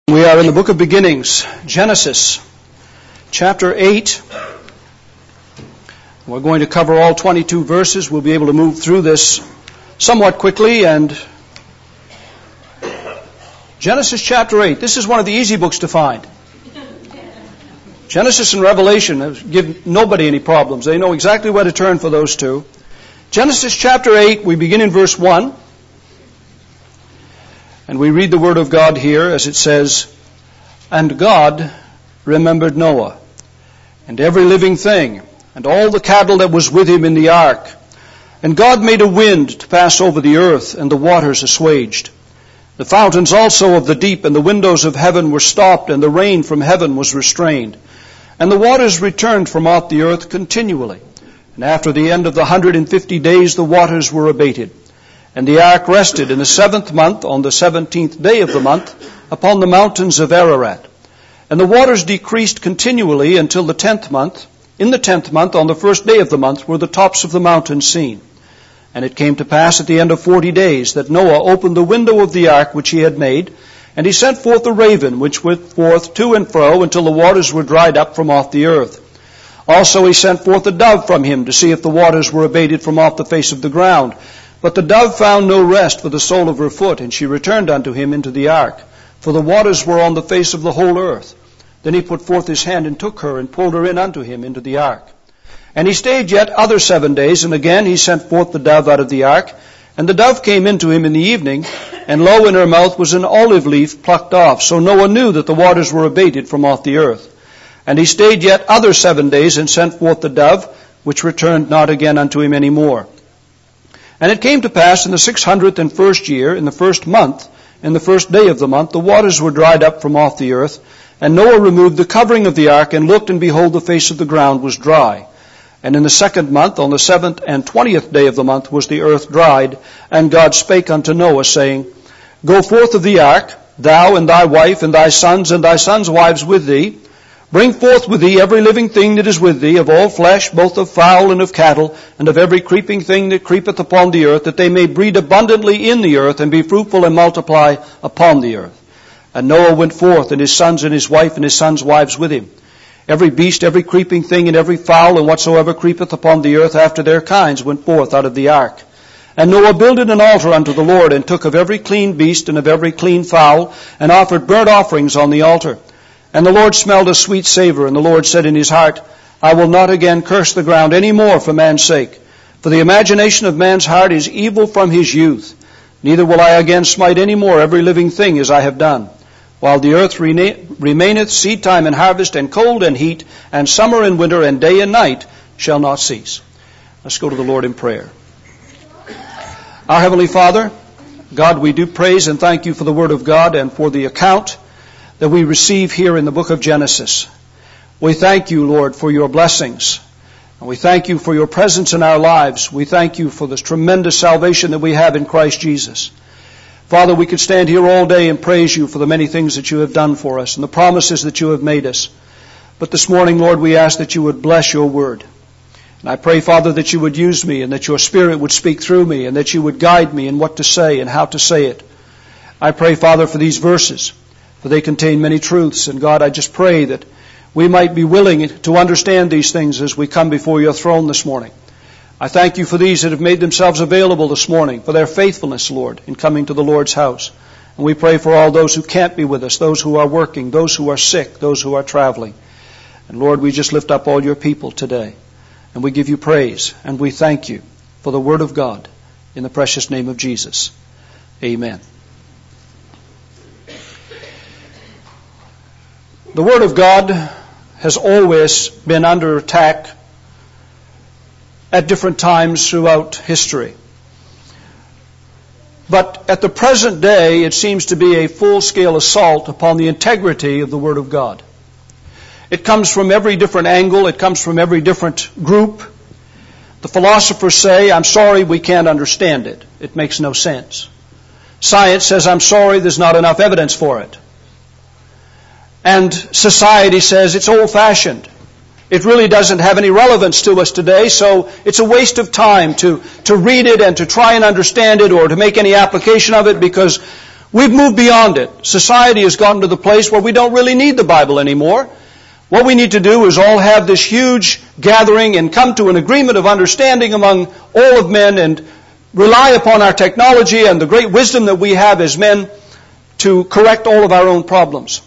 We are in the book of beginnings, Genesis, chapter 8. We're going to cover all 22 verses. We'll be able to move through this somewhat quickly. And Genesis chapter 8, this is one of the easy books to find. Genesis and Revelation give nobody any problems. They know exactly where to turn for those two. Genesis chapter 8, we begin in verse 1. And we read the word of God here as it says, "And God remembered Noah, and every living thing, and all the cattle that was with him in the ark. And God made a wind to pass over the earth, and the waters assuaged. The fountains also of the deep and the windows of heaven were stopped, and the rain from heaven was restrained. And the waters returned from off the earth continually. And after the end of the 150 days the waters were abated. And the ark rested in the 7th month, on the 17th day of the month, upon the mountains of Ararat. And the waters decreased continually until the 10th month. In the 10th month, on the 1st day of the month, were the tops of the mountains seen. And it came to pass at the end of 40 days that Noah opened the window of the ark which he had made, and he sent forth a raven which went forth to and fro until the waters were dried up from off the earth. Also he sent forth a dove from him to see if the waters were abated from off the face of the ground. But the dove found no rest for the sole of her foot, and she returned unto him into the ark, for the waters were on the face of the whole earth. Then he put forth his hand and took her, and pulled her in unto him into the ark. And he stayed yet other 7 days, and again he sent forth the dove out of the ark. And the dove came into him in the evening, and lo, in her mouth was an olive leaf plucked off. So Noah knew that the waters were abated from off the earth. And he stayed yet other 7 days, and sent forth the dove, which returned not again unto him any more. And it came to pass in the 601st year, in the 1st month, in the 1st day of the month, the waters were dried up from off the earth. And Noah removed the covering of the ark, and looked, and behold, the face of the ground was dry. And in the 2nd month, on the 7th and 20th day of the month, was the earth dried. And God spake unto Noah, saying, Go forth of the ark, thou and thy wife, and thy sons wives with thee. Bring forth with thee every living thing that is with thee, of all flesh, both of fowl and of cattle, and of every creeping thing that creepeth upon the earth, that they may breed abundantly in the earth, and be fruitful and multiply upon the earth. And Noah went forth, and his wife, and his sons' wives with him. Every beast, every creeping thing, and every fowl, and whatsoever creepeth upon the earth after their kinds, went forth out of the ark. And Noah builded an altar unto the Lord, and took of every clean beast, and of every clean fowl, and offered burnt offerings on the altar. And the Lord smelled a sweet savor, and the Lord said in his heart, I will not again curse the ground any more for man's sake. For the imagination of man's heart is evil from his youth. Neither will I again smite any more every living thing as I have done. While the earth remaineth, seed time and harvest, and cold and heat, and summer and winter, and day and night shall not cease. Let's go to the Lord in prayer. Our Heavenly Father, God, we do praise and thank you for the Word of God and for the account that we receive here in the book of Genesis. We thank you, Lord, for your blessings. And we thank you for your presence in our lives. We thank you for this tremendous salvation that we have in Christ Jesus. Father, we could stand here all day and praise you for the many things that you have done for us and the promises that you have made us. But this morning, Lord, we ask that you would bless your word. And I pray, Father, that you would use me and that your Spirit would speak through me and that you would guide me in what to say and how to say it. I pray, Father, for these verses, for they contain many truths. And God, I just pray that we might be willing to understand these things as we come before your throne this morning. I thank you for these that have made themselves available this morning, for their faithfulness, Lord, in coming to the Lord's house. And we pray for all those who can't be with us, those who are working, those who are sick, those who are traveling. And Lord, we just lift up all your people today. And we give you praise, and we thank you for the word of God in the precious name of Jesus. Amen. The Word of God has always been under attack at different times throughout history. But at the present day, it seems to be a full-scale assault upon the integrity of the Word of God. It comes from every different angle. It comes from every different group. The philosophers say, I'm sorry, we can't understand it. It makes no sense. Science says, I'm sorry, there's not enough evidence for it. And society says it's old-fashioned. It really doesn't have any relevance to us today, so it's a waste of time to read it and to try and understand it or to make any application of it because We've moved beyond it. Society has gotten to the place where we don't really need the Bible anymore. What we need to do is all have this huge gathering and come to an agreement of understanding among all of men and rely upon our technology and the great wisdom that we have as men to correct all of our own problems.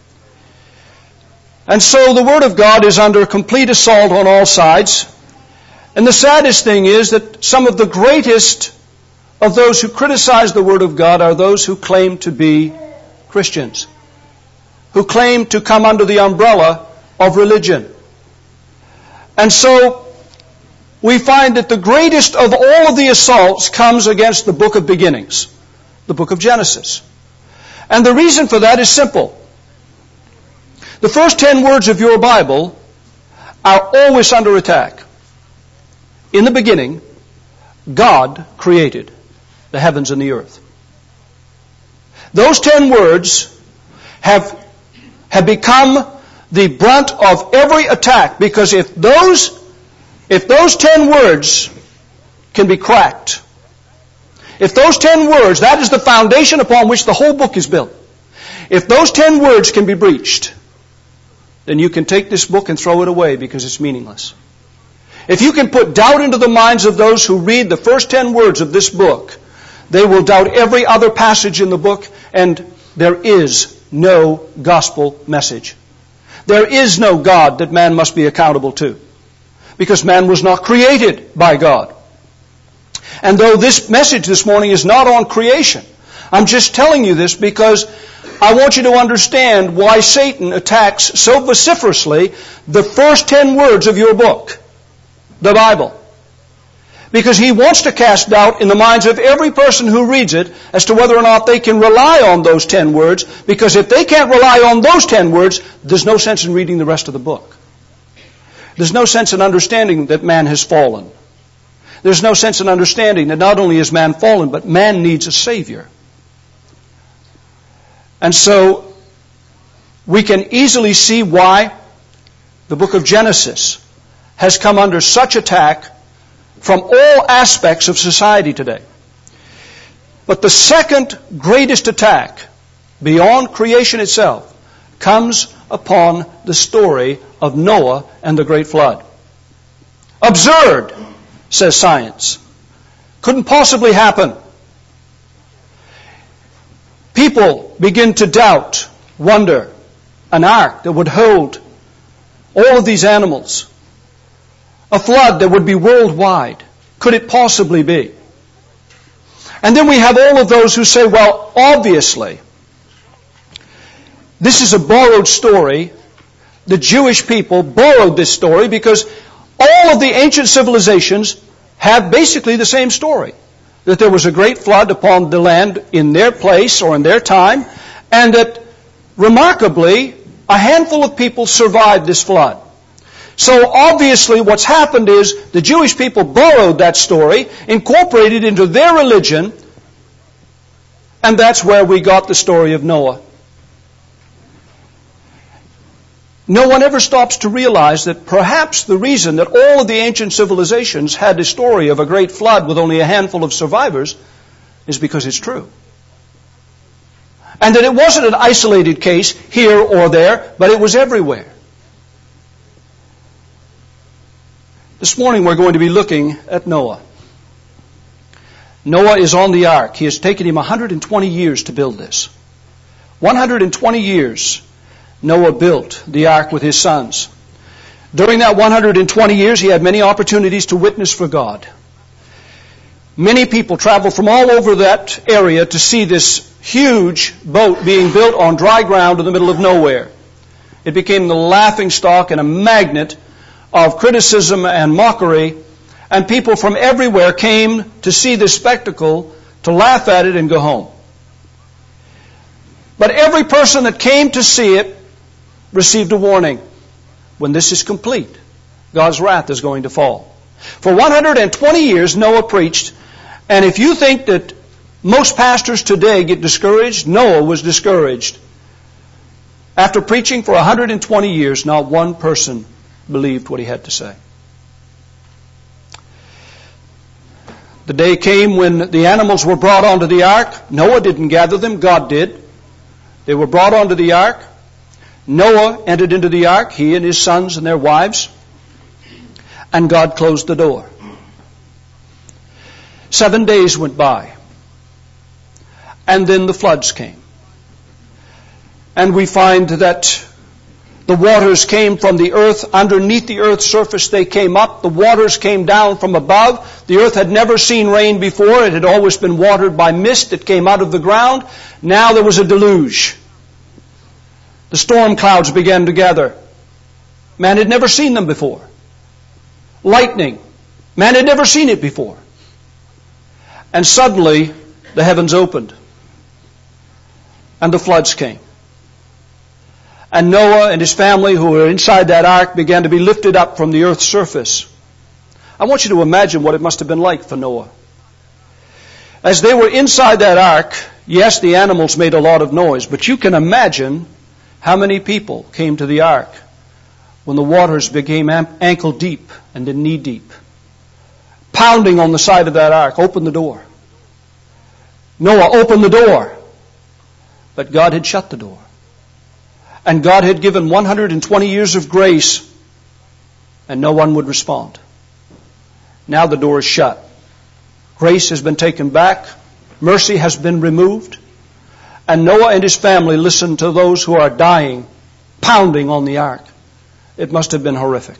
And so the Word of God is under complete assault on all sides. And the saddest thing is that some of the greatest of those who criticize the Word of God are those who claim to be Christians, who claim to come under the umbrella of religion. And so we find that the greatest of all of the assaults comes against the book of beginnings, the book of Genesis. And the reason for that is simple. The first 10 words of your Bible are always under attack. In the beginning, God created the heavens and the earth. Those 10 words have become the brunt of every attack, because if those 10 words can be cracked, if those 10 words, that is the foundation upon which the whole book is built. If those 10 words can be breached, then you can take this book and throw it away because it's meaningless. If you can put doubt into the minds of those who read the first 10 words of this book, they will doubt every other passage in the book, and there is no gospel message. There is no God that man must be accountable to, because man was not created by God. And though this message this morning is not on creation, I'm just telling you this because I want you to understand why Satan attacks so vociferously the first 10 words of your book, the Bible. Because he wants to cast doubt in the minds of every person who reads it as to whether or not they can rely on those 10 words, because if they can't rely on those 10 words, there's no sense in reading the rest of the book. There's no sense in understanding that man has fallen. There's no sense in understanding that not only is man fallen, but man needs a Savior. And so we can easily see why the book of Genesis has come under such attack from all aspects of society today. But the second greatest attack, beyond creation itself, comes upon the story of Noah and the great flood. Absurd, says science. Couldn't possibly happen. People begin to doubt, wonder, an ark that would hold all of these animals, a flood that would be worldwide. Could it possibly be? And then we have all of those who say, well, obviously, this is a borrowed story. The Jewish people borrowed this story because all of the ancient civilizations have basically the same story. That there was a great flood upon the land in their place or in their time, and that remarkably, a handful of people survived this flood. So obviously what's happened is the Jewish people borrowed that story, incorporated it into their religion, and that's where we got the story of Noah. No one ever stops to realize that perhaps the reason that all of the ancient civilizations had a story of a great flood with only a handful of survivors is because it's true. And that it wasn't an isolated case here or there, but it was everywhere. This morning we're going to be looking at Noah. Noah is on the ark. He has taken him 120 years to build this. 120 years Noah built the ark with his sons. During that 120 years, he had many opportunities to witness for God. Many people traveled from all over that area to see this huge boat being built on dry ground in the middle of nowhere. It became the laughingstock and a magnet of criticism and mockery, and people from everywhere came to see this spectacle, to laugh at it and go home. But every person that came to see it received a warning. When this is complete, God's wrath is going to fall. For 120 years, Noah preached, and if you think that most pastors today get discouraged, Noah was discouraged. After preaching for 120 years, not one person believed what he had to say. The day came when the animals were brought onto the ark. Noah didn't gather them, God did. They were brought onto the ark. Noah entered into the ark, he and his sons and their wives, and God closed the door. 7 days went by, and then the floods came. And we find that the waters came from the earth, underneath the earth's surface they came up. The waters came down from above. The earth had never seen rain before. It had always been watered by mist that came out of the ground. Now there was a deluge. The storm clouds began to gather. Man had never seen them before. Lightning. Man had never seen it before. And suddenly the heavens opened. And the floods came. And Noah and his family who were inside that ark began to be lifted up from the earth's surface. I want you to imagine what it must have been like for Noah. As they were inside that ark, yes, the animals made a lot of noise, but you can imagine how many people came to the ark when the waters became ankle deep and then knee deep. Pounding on the side of that ark, open the door. Noah opened the door, but God had shut the door. And God had given 120 years of grace, and no one would respond. Now the door is shut. Grace has been taken back. Mercy has been removed. And Noah and his family listened to those who are dying, pounding on the ark. It must have been horrific.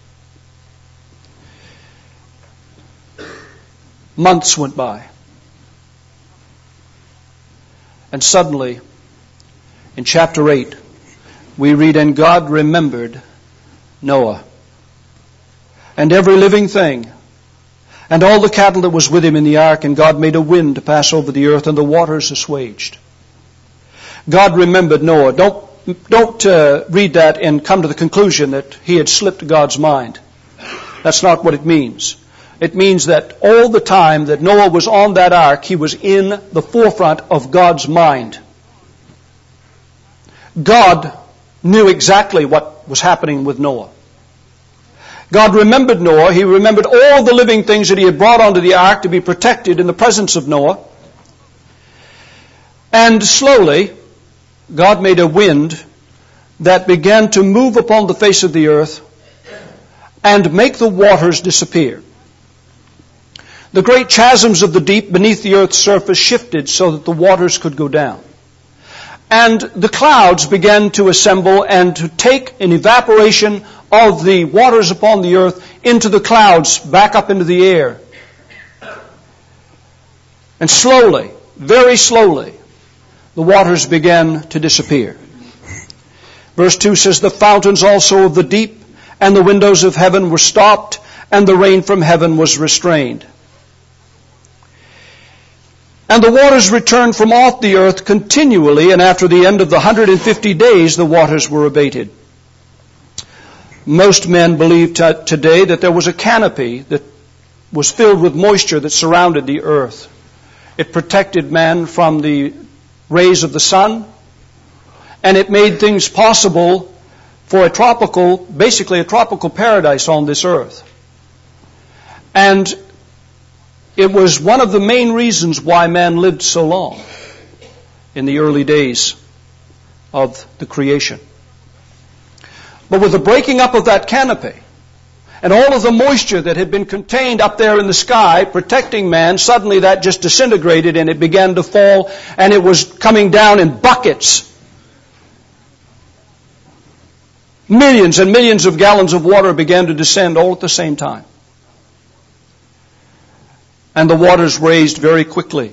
Months went by. And suddenly, in chapter 8, we read, and God remembered Noah and every living thing and all the cattle that was with him in the ark, and God made a wind to pass over the earth, and the waters assuaged. God remembered Noah. Don't read that and come to the conclusion that he had slipped God's mind. That's not what it means. It means that all the time that Noah was on that ark, he was in the forefront of God's mind. God knew exactly what was happening with Noah. God remembered Noah. He remembered all the living things that he had brought onto the ark to be protected in the presence of Noah. And slowly, God made a wind that began to move upon the face of the earth and make the waters disappear. The great chasms of the deep beneath the earth's surface shifted so that the waters could go down. And the clouds began to assemble and to take an evaporation of the waters upon the earth into the clouds, back up into the air. And slowly, very slowly, the waters began to disappear. Verse 2 says, the fountains also of the deep and the windows of heaven were stopped, and the rain from heaven was restrained. And the waters returned from off the earth continually, and after the end of the 150 days, the waters were abated. Most men believe today that there was a canopy that was filled with moisture that surrounded the earth. It protected man from the rays of the sun, and it made things possible for basically a tropical paradise on this earth. And it was one of the main reasons why man lived so long in the early days of the creation. But with the breaking up of that canopy and all of the moisture that had been contained up there in the sky, protecting man, suddenly that just disintegrated and it began to fall, and it was coming down in buckets. Millions and millions of gallons of water began to descend all at the same time. And the waters raised very quickly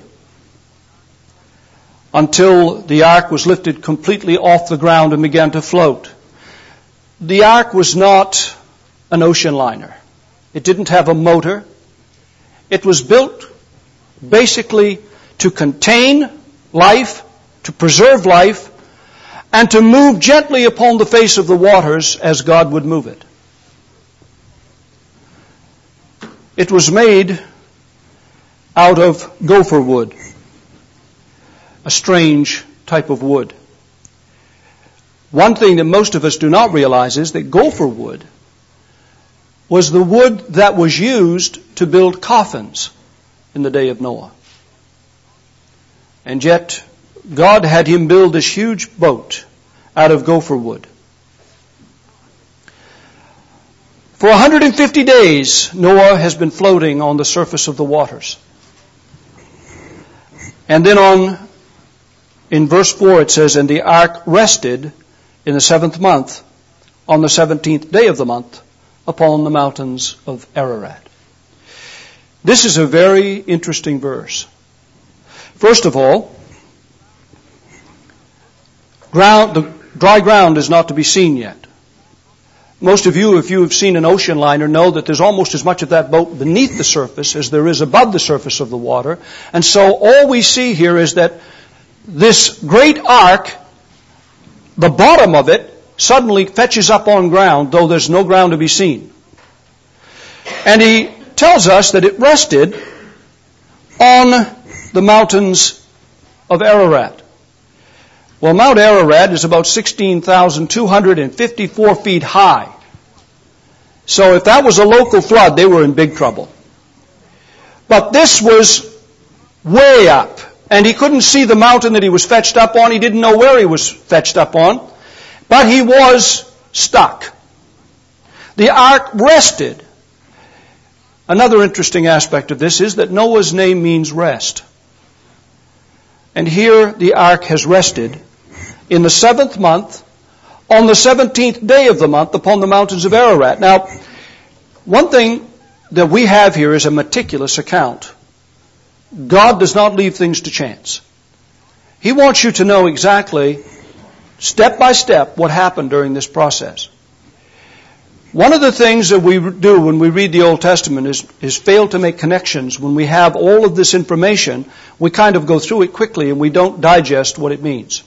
until the ark was lifted completely off the ground and began to float. The ark was not an ocean liner. It didn't have a motor. It was built basically to contain life, to preserve life, and to move gently upon the face of the waters as God would move it. It was made out of gopher wood, a strange type of wood. One thing that most of us do not realize is that gopher wood was the wood that was used to build coffins in the day of Noah. And yet, God had him build this huge boat out of gopher wood. For 150 days, Noah has been floating on the surface of the waters. And then in verse 4 it says, and the ark rested in the 7th month, on the 17th day of the month, upon the mountains of Ararat. This is a very interesting verse. First of all, the dry ground is not to be seen yet. Most of you, if you have seen an ocean liner, know that there's almost as much of that boat beneath the surface as there is above the surface of the water. And so all we see here is that this great ark, the bottom of it, suddenly fetches up on ground, though there's no ground to be seen. And he tells us that it rested on the mountains of Ararat. Well, Mount Ararat is about 16,254 feet high. So if that was a local flood, they were in big trouble. But this was way up, and he couldn't see the mountain that he was fetched up on. He didn't know where he was fetched up on, but he was stuck. The ark rested. Another interesting aspect of this is that Noah's name means rest. And here the ark has rested in the 7th month, on the 17th day of the month, upon the mountains of Ararat. Now, one thing that we have here is a meticulous account. God does not leave things to chance. He wants you to know exactly, step by step, what happened during this process. One of the things that we do when we read the Old Testament is fail to make connections. When we have all of this information, we kind of go through it quickly and we don't digest what it means.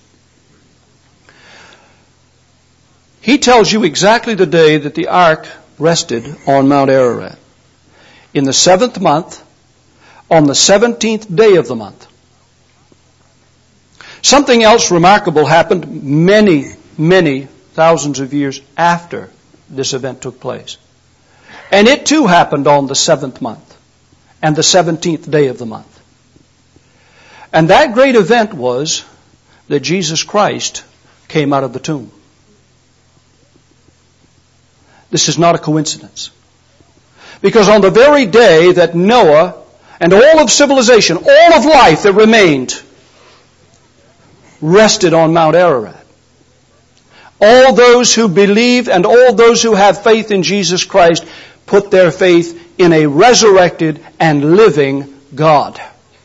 He tells you exactly the day that the ark rested on Mount Ararat. In the 7th month, on the 17th day of the month. Something else remarkable happened many, many thousands of years after this event took place. And it too happened on the 7th month and the 17th day of the month. And that great event was that Jesus Christ came out of the tomb. This is not a coincidence. Because on the very day that Noah and all of civilization, all of life that remained, rested on Mount Ararat, all those who believe and all those who have faith in Jesus Christ put their faith in a resurrected and living God.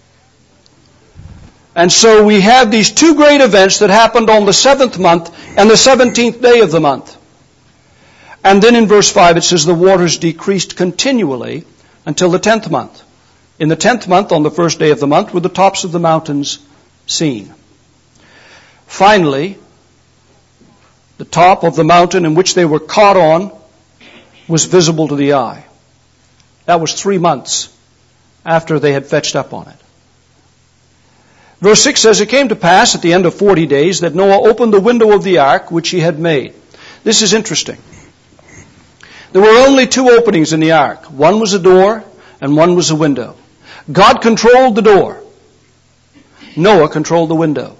And so we have these two great events that happened on the 7th month and the 17th day of the month. And then in verse 5 it says the waters decreased continually until the 10th month. In the 10th month, on the first day of the month, were the tops of the mountains seen. Finally, the top of the mountain in which they were caught on was visible to the eye. That was 3 months after they had fetched up on it. Verse 6 says, it came to pass at the end of 40 days that Noah opened the window of the ark which he had made. This is interesting. There were only 2 openings in the ark. One was a door and one was a window. God controlled the door. Noah controlled the window.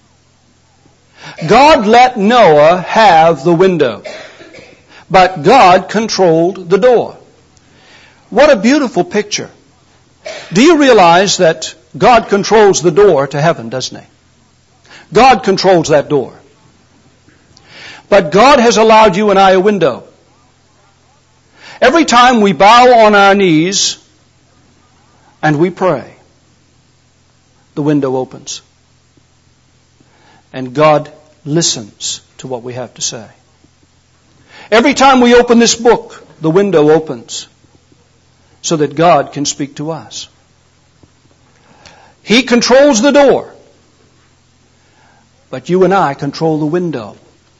God let Noah have the window, but God controlled the door. What a beautiful picture. Do you realize that God controls the door to heaven, doesn't He? God controls that door. But God has allowed you and I a window. Every time we bow on our knees and we pray, the window opens. And God listens to what we have to say. Every time we open this book, the window opens so that God can speak to us. He controls the door, but you and I control the window.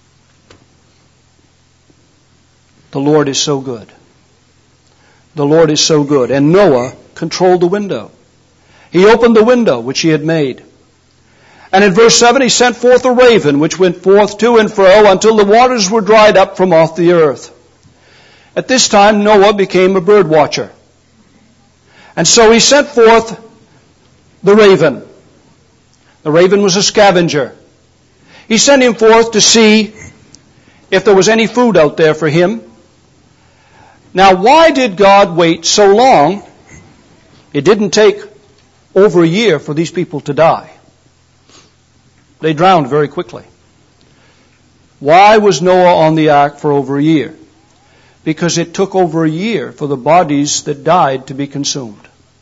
The Lord is so good. The Lord is so good. And Noah controlled the window. He opened the window which he had made. And in verse 7, he sent forth a raven, which went forth to and fro until the waters were dried up from off the earth. At this time, Noah became a bird watcher. And so he sent forth the raven. The raven was a scavenger. He sent him forth to see if there was any food out there for him. Now, why did God wait so long? It didn't take over a year for these people to die. They drowned very quickly. Why was Noah on the ark for over a year? Because it took over a year for the bodies that died to be consumed.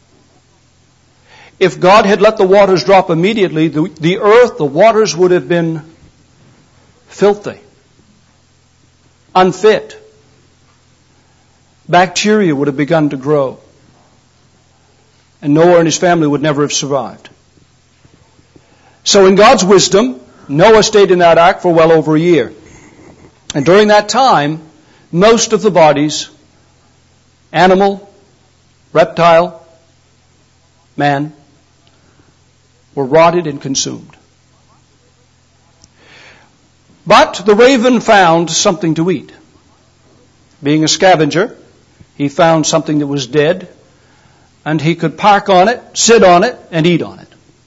If God had let the waters drop immediately, the earth, the waters would have been filthy, unfit. Bacteria would have begun to grow. And Noah and his family would never have survived. So in God's wisdom, Noah stayed in that ark for well over a year. And during that time, most of the bodies, animal, reptile, man, were rotted and consumed. But the raven found something to eat. Being a scavenger, he found something that was dead, and he could park on it, sit on it, and eat on it.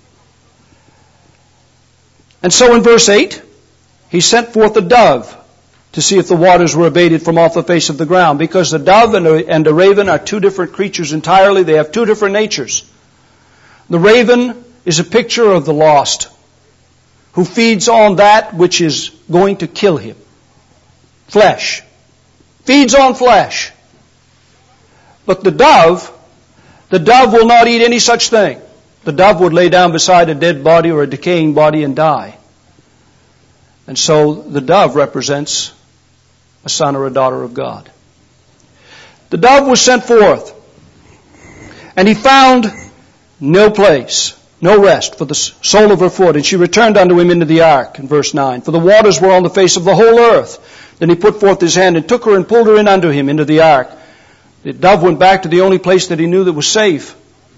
And so in verse 8, he sent forth a dove to see if the waters were abated from off the face of the ground. Because the dove and the raven are two different creatures entirely. They have two different natures. The raven is a picture of the lost, who feeds on that which is going to kill him. Flesh. Feeds on flesh. But the dove will not eat any such thing. The dove would lay down beside a dead body or a decaying body and die. And so the dove represents a son or a daughter of God. The dove was sent forth, and he found no place, no rest for the sole of her foot. And she returned unto him into the ark, in verse 9. For the waters were on the face of the whole earth. Then he put forth his hand and took her and pulled her in unto him into the ark. The dove went back to the only place that he knew that was safe.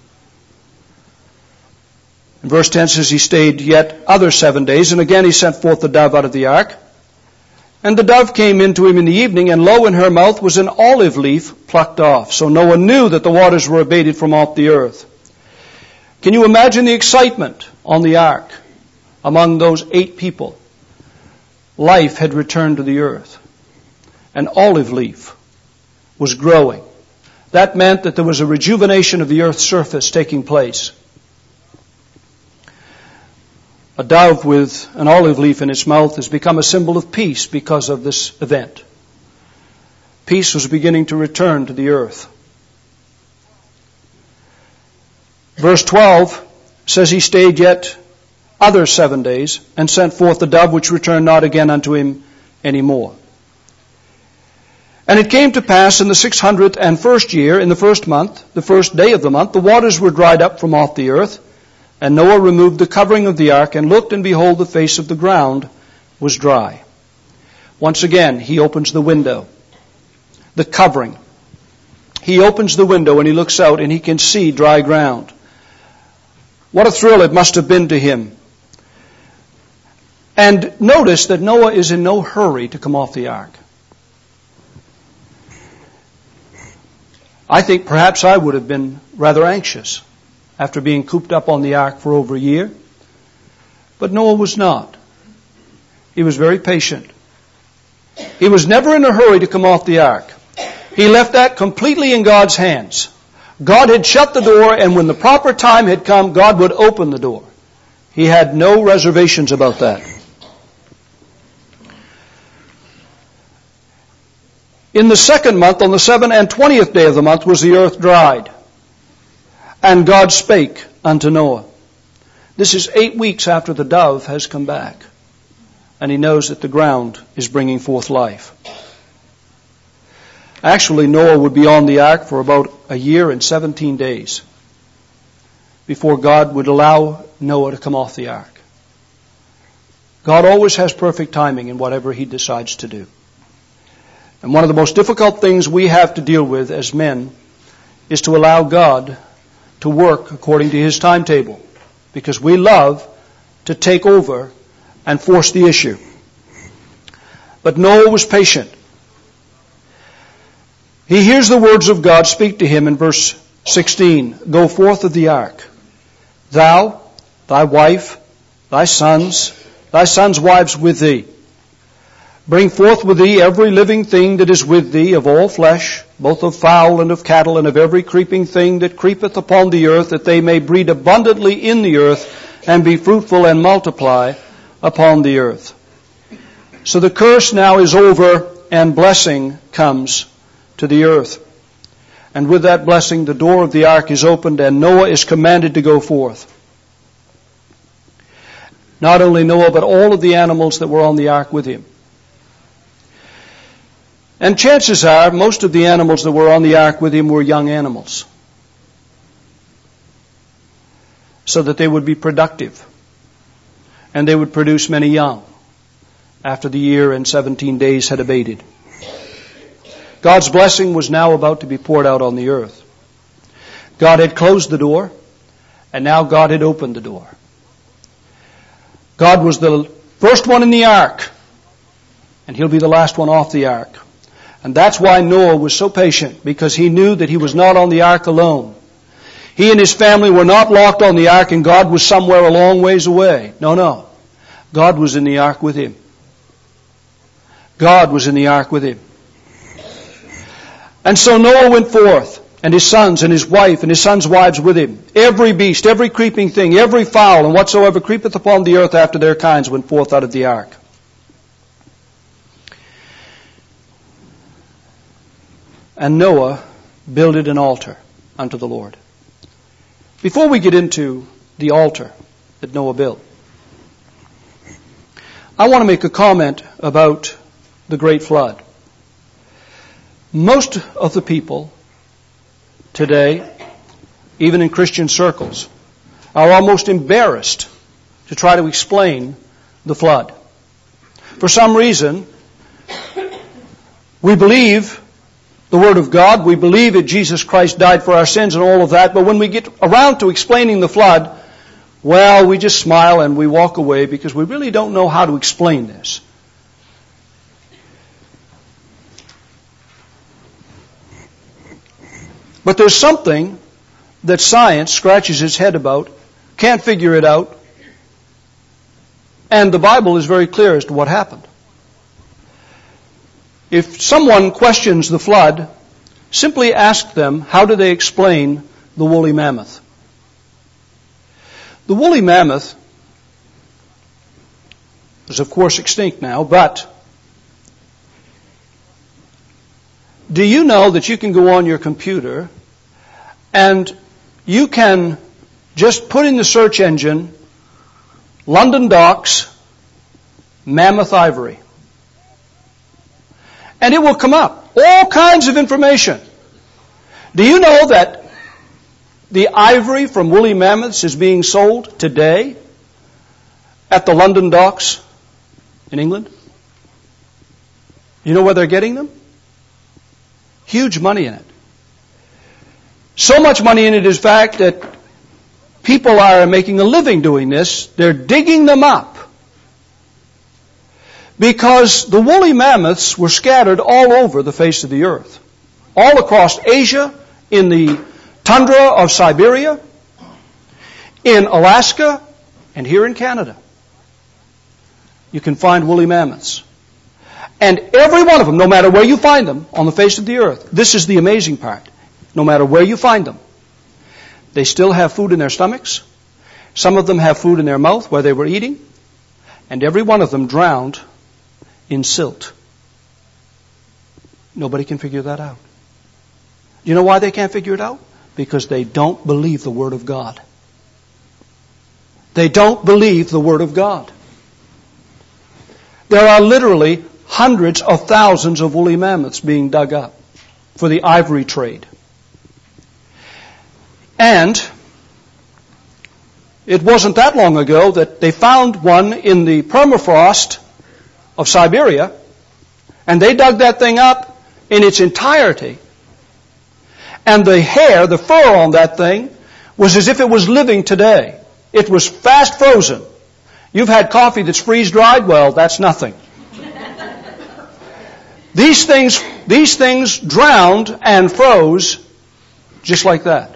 And verse 10 says he stayed yet other 7 days, and again he sent forth the dove out of the ark. And the dove came into him in the evening, and lo, in her mouth was an olive leaf plucked off. So Noah knew that the waters were abated from off the earth. Can you imagine the excitement on the ark among those 8 people? Life had returned to the earth. An olive leaf was growing. That meant that there was a rejuvenation of the earth's surface taking place. A dove with an olive leaf in its mouth has become a symbol of peace because of this event. Peace was beginning to return to the earth. Verse 12 says he stayed yet other 7 days and sent forth the dove, which returned not again unto him any more. And it came to pass in the 601st year, in the first month, the first day of the month, the waters were dried up from off the earth. And Noah removed the covering of the ark and looked, and behold, the face of the ground was dry. Once again, he opens the window, the covering. He opens the window and he looks out and he can see dry ground. What a thrill it must have been to him. And notice that Noah is in no hurry to come off the ark. I think perhaps I would have been rather anxious after being cooped up on the ark for over a year. But Noah was not. He was very patient. He was never in a hurry to come off the ark. He left that completely in God's hands. God had shut the door, and when the proper time had come, God would open the door. He had no reservations about that. In the second month, on the 27th day of the month, was the earth dried. And God spake unto Noah. This is 8 weeks after the dove has come back. And he knows that the ground is bringing forth life. Actually, Noah would be on the ark for about a year and 17 days before God would allow Noah to come off the ark. God always has perfect timing in whatever he decides to do. And one of the most difficult things we have to deal with as men is to allow God to work according to his timetable, because we love to take over and force the issue. But Noah was patient. He hears the words of God speak to him in verse 16, go forth of the ark, thou, thy wife, thy sons wives with thee. Bring forth with thee every living thing that is with thee of all flesh, both of fowl and of cattle, and of every creeping thing that creepeth upon the earth, that they may breed abundantly in the earth, and be fruitful and multiply upon the earth. So the curse now is over, and blessing comes to the earth. And with that blessing, the door of the ark is opened, and Noah is commanded to go forth. Not only Noah, but all of the animals that were on the ark with him. And chances are, most of the animals that were on the ark with him were young animals, so that they would be productive, and they would produce many young after the year and 17 days had abated. God's blessing was now about to be poured out on the earth. God had closed the door, and now God had opened the door. God was the first one in the ark, and He'll be the last one off the ark. And that's why Noah was so patient, because he knew that he was not on the ark alone. He and his family were not locked on the ark and God was somewhere a long ways away. No. God was in the ark with him. God was in the ark with him. And so Noah went forth, and his sons and his wife and his sons' wives with him. Every beast, every creeping thing, every fowl, and whatsoever creepeth upon the earth after their kinds went forth out of the ark. And Noah builded an altar unto the Lord. Before we get into the altar that Noah built, I want to make a comment about the great flood. Most of the people today, even in Christian circles, are almost embarrassed to try to explain the flood. For some reason, we believe the Word of God, we believe that Jesus Christ died for our sins and all of that, but when we get around to explaining the flood, well, we just smile and we walk away because we really don't know how to explain this. But there's something that science scratches its head about, can't figure it out, and the Bible is very clear as to what happened. If someone questions the flood, simply ask them, how do they explain the woolly mammoth? The woolly mammoth is, of course, extinct now, but do you know that you can go on your computer and you can just put in the search engine, London Docks, mammoth ivory? And it will come up. All kinds of information. Do you know that the ivory from woolly mammoths is being sold today at the London Docks in England? You know where they're getting them? Huge money in it. So much money in it, in fact, that people are making a living doing this. They're digging them up. Because the woolly mammoths were scattered all over the face of the earth. All across Asia, in the tundra of Siberia, in Alaska, and here in Canada. You can find woolly mammoths. And every one of them, no matter where you find them on the face of the earth, this is the amazing part, no matter where you find them, they still have food in their stomachs. Some of them have food in their mouth where they were eating. And every one of them drowned in silt. Nobody can figure that out. Do you know why they can't figure it out? Because they don't believe the Word of God. They don't believe the Word of God. There are literally hundreds of thousands of woolly mammoths being dug up for the ivory trade. And it wasn't that long ago that they found one in the permafrost of Siberia, and they dug that thing up in its entirety. And the hair, the fur on that thing, was as if it was living today. It was fast frozen. You've had coffee that's freeze-dried? Well, that's nothing. These things drowned and froze Just like that.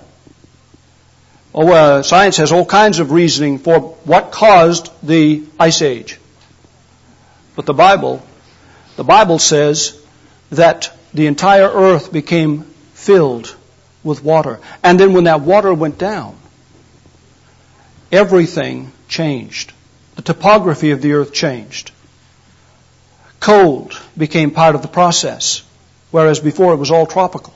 Science has all kinds of reasoning for what caused the Ice Age. But the Bible says that the entire earth became filled with water. And then when that water went down, everything changed. The topography of the earth changed. Cold became part of the process, whereas before it was all tropical.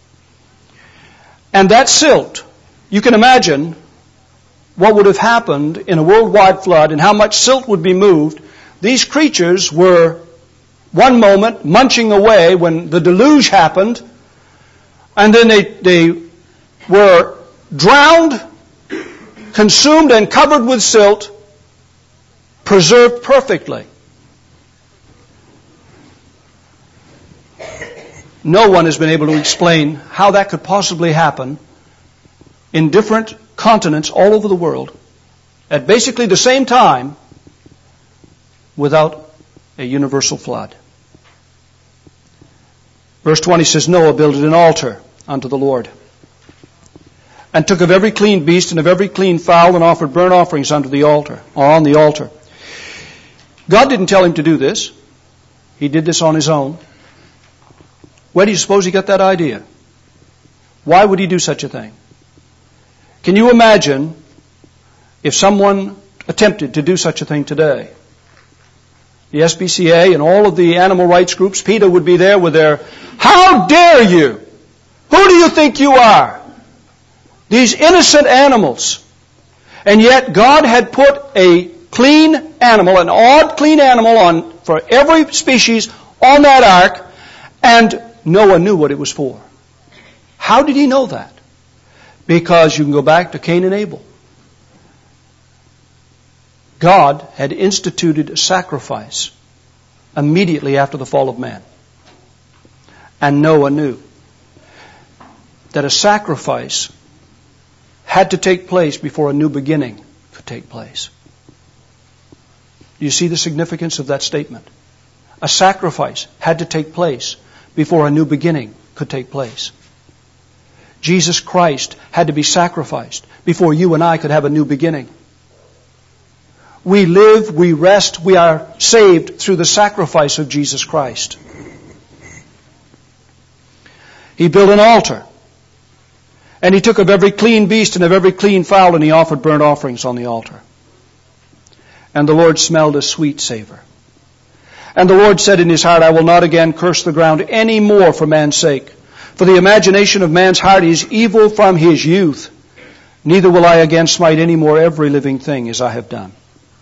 And that silt, you can imagine what would have happened in a worldwide flood and how much silt would be moved. These creatures were, one moment, munching away when the deluge happened, and then they were drowned, consumed and covered with silt, preserved perfectly. No one has been able to explain how that could possibly happen in different continents all over the world at basically the same time without a universal flood. Verse 20 says, Noah builded an altar unto the Lord, and took of every clean beast and of every clean fowl and offered burnt offerings unto the altar, or on the altar. God didn't tell him to do this. He did this on his own. Where do you suppose he got that idea? Why would he do such a thing? Can you imagine if someone attempted to do such a thing today? The SPCA and all of the animal rights groups, PETA would be there with their, how dare you? Who do you think you are? These innocent animals. And yet God had put a clean animal, an odd clean animal on for every species on that ark, and Noah knew what it was for. How did he know that? Because you can go back to Cain and Abel. God had instituted a sacrifice immediately after the fall of man. And Noah knew that a sacrifice had to take place before a new beginning could take place. Do you see the significance of that statement? A sacrifice had to take place before a new beginning could take place. Jesus Christ had to be sacrificed before you and I could have a new beginning. We live, we rest, we are saved through the sacrifice of Jesus Christ. He built an altar, and he took of every clean beast and of every clean fowl, and he offered burnt offerings on the altar. And the Lord smelled a sweet savor. And the Lord said in his heart, I will not again curse the ground any more for man's sake. For the imagination of man's heart is evil from his youth. Neither will I again smite any more every living thing as I have done.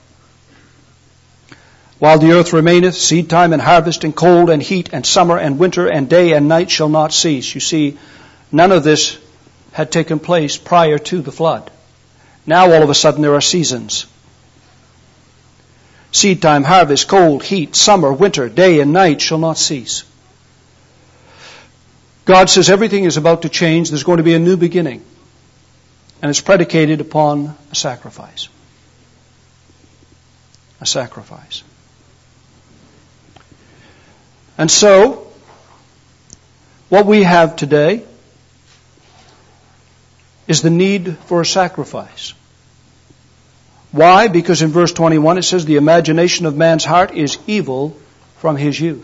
While the earth remaineth, seed time and harvest and cold and heat and summer and winter and day and night shall not cease. You see, none of this had taken place prior to the flood. Now all of a sudden there are seasons. Seed time, harvest, cold, heat, summer, winter, day and night shall not cease. God says everything is about to change. There's going to be a new beginning. And it's predicated upon a sacrifice. A sacrifice. And so, what we have today is the need for a sacrifice. Why? Because in verse 21 it says, the imagination of man's heart is evil from his youth.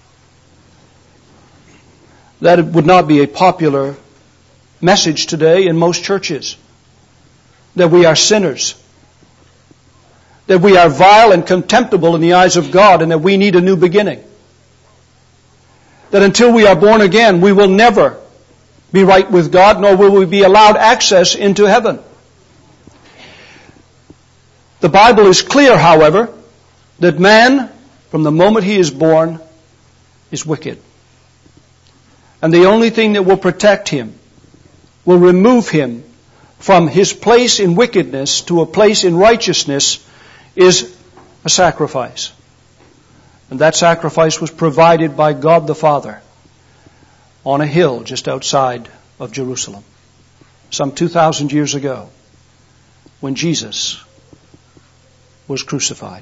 That would not be a popular message today in most churches. That we are sinners. That we are vile and contemptible in the eyes of God, and that we need a new beginning. That until we are born again, we will never be right with God, nor will we be allowed access into heaven. The Bible is clear, however, that man, from the moment he is born, is wicked. And the only thing that will protect him, will remove him from his place in wickedness to a place in righteousness, is a sacrifice. And that sacrifice was provided by God the Father on a hill just outside of Jerusalem, some 2,000 years ago, when Jesus was crucified.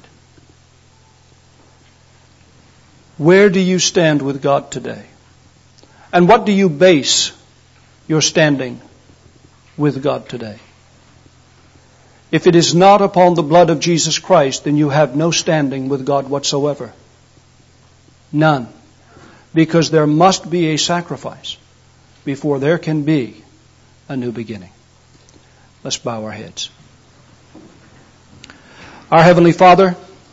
Where do you stand with God today? And what do you base your standing with God today. If it is not upon the blood of Jesus Christ, then you have no standing with God whatsoever. None. Because there must be a sacrifice before there can be a new beginning. Let's bow our heads. Our Heavenly Father,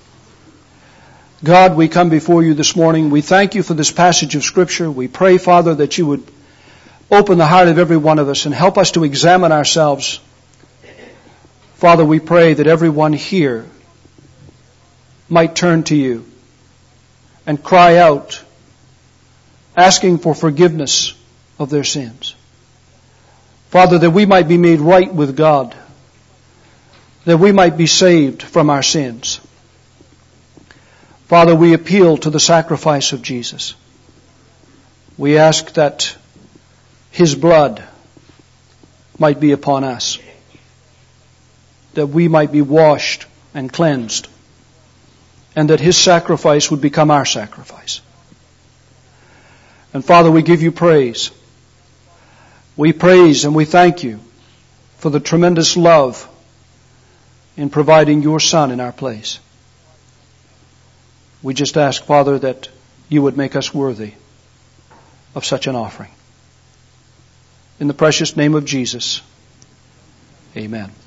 God, we come before you this morning. We thank you for this passage of Scripture. We pray, Father, that you would open the heart of every one of us and help us to examine ourselves. Father, we pray that everyone here might turn to you and cry out, asking for forgiveness of their sins. Father, that we might be made right with God, that we might be saved from our sins. Father, we appeal to the sacrifice of Jesus. We ask that His blood might be upon us, that we might be washed and cleansed, and that His sacrifice would become our sacrifice. And Father, we give you praise. We praise and we thank you for the tremendous love in providing your Son in our place. We just ask, Father, that you would make us worthy of such an offering. In the precious name of Jesus, amen.